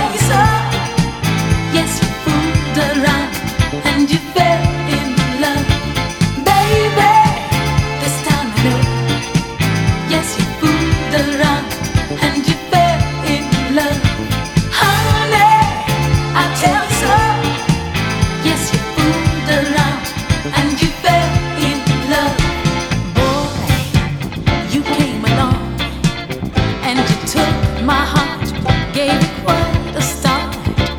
tell you so. Yes, you fooled around and you fell in love, baby. This time I know. Yes, you fooled around and you fell in love, honey. I tell you so. Yes, you fooled around and you fell in love, boy. You came along and you took my heart, gave it quite a start.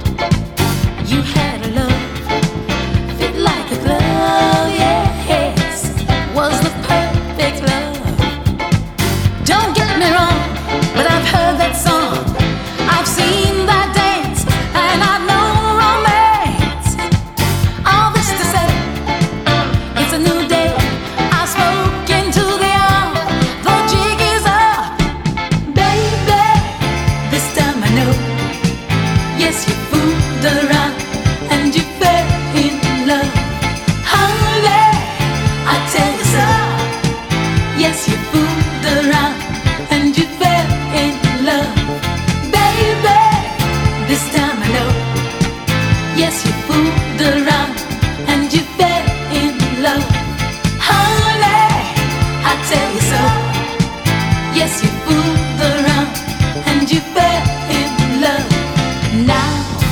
You had a love fit like a glove, yes, was the perfect love. Don't get me wrong, but I've heard that song, I've seen that dance, and I know romance. All this to say, it's a new day. I've spoken to the hour, the jig is up, baby. This time I know. Yes, you fooled around and you fell in love, honey. I tell you so. Yes, you fooled around and you fell in love, baby. This time I know. Yes, you fooled around and you fell in love, honey. I tell you so. Yes, you fooled around and you fell in love. Now,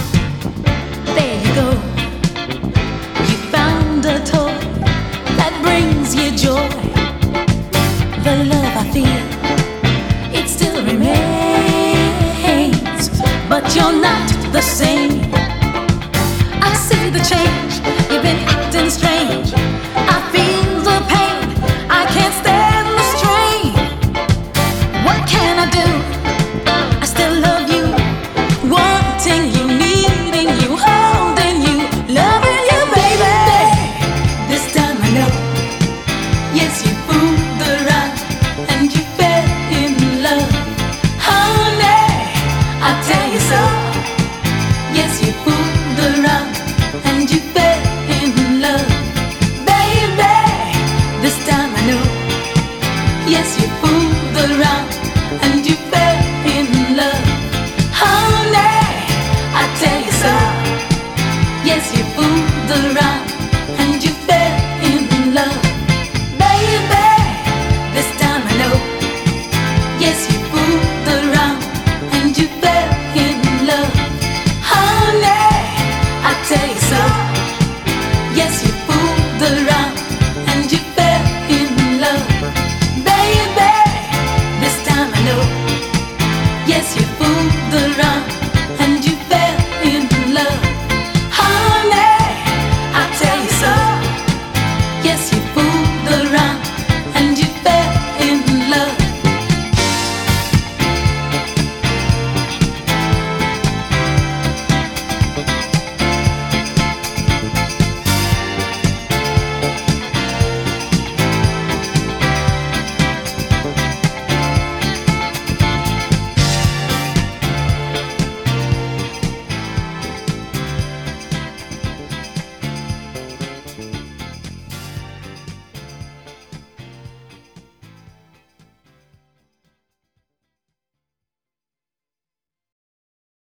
there you go. You found a toy that brings you joy. The love I feel, it still remains, but you're not the same. I see the change, you've been acting strange. I feel the pain, I can't stand the strain. What can I do? I still love you, wanting